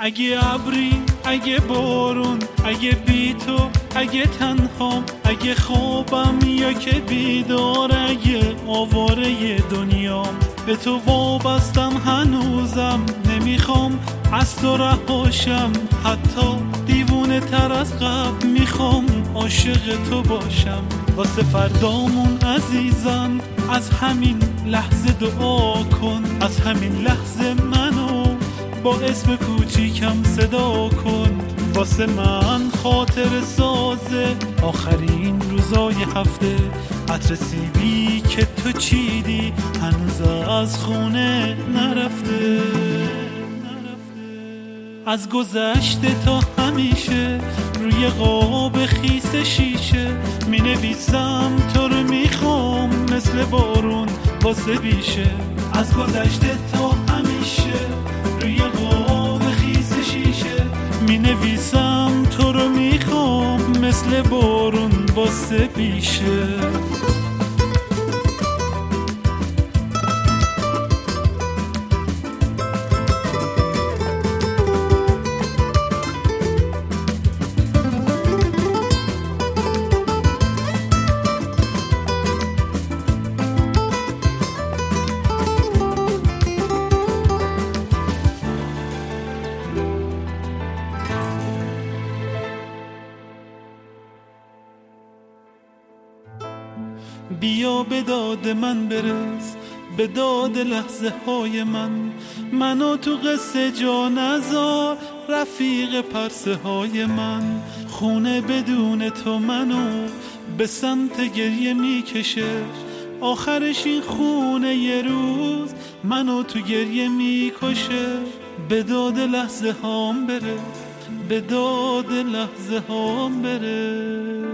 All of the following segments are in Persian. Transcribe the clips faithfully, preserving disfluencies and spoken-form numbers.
اگه ابری، اگه بارون، اگه بی تو، اگه تنهام، اگه خوابم یا که بیدار، اگه آواره دنیام، به تو وابستم هنوزم، نمیخوام از تو رهاشم، حتی دیوونه تر از قبل میخوام عاشق تو باشم. واسه فردامون عزیزم از همین لحظه دعا کن، از همین لحظه منو با اسم کوچیکم صدا کن. واسه من خاطر سازه آخرین روزای هفته، عطر سیبی که تو چیدی هنوز از خونه نرفته. از گذشته تا همیشه روی قاب خیس شیشه می نویسم تو رو میخوام مثل بارون واسه بیشه. از گذشته تا همیشه روی قاب خیس شیشه می نویسم تو رو میخوام مثل بارون واسه بیشه. بیا به داد من برس، به داد لحظه های من، منو تو قصه جا نذار رفیق پرسه های من. خونه بدون تو منو به سمت گریه میکشه، آخرش این خونه یه روز منو تو گریه میکشه. به داد لحظه هام برس، به داد لحظه هام برس.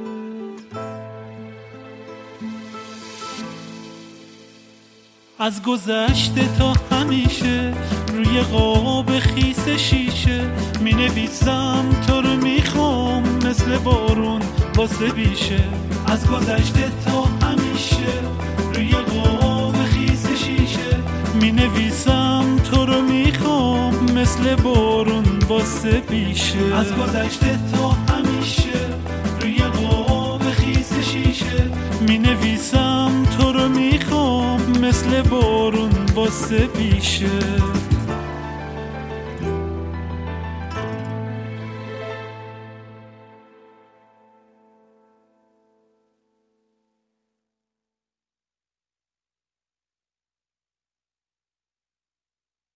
از گذشته تا همیشه روی قاب خیس شیشه می نویسم تو رو میخوام مثل بارون واسه بیشه. از گذشته تا همیشه روی قاب خیس شیشه می نویسم تو رو میخوام مثل بارون واسه بیشه. از گذشته تا همیشه روی قاب خیس شیشه می نویسم تو رو میخوام مثل بارون واسه بیشه.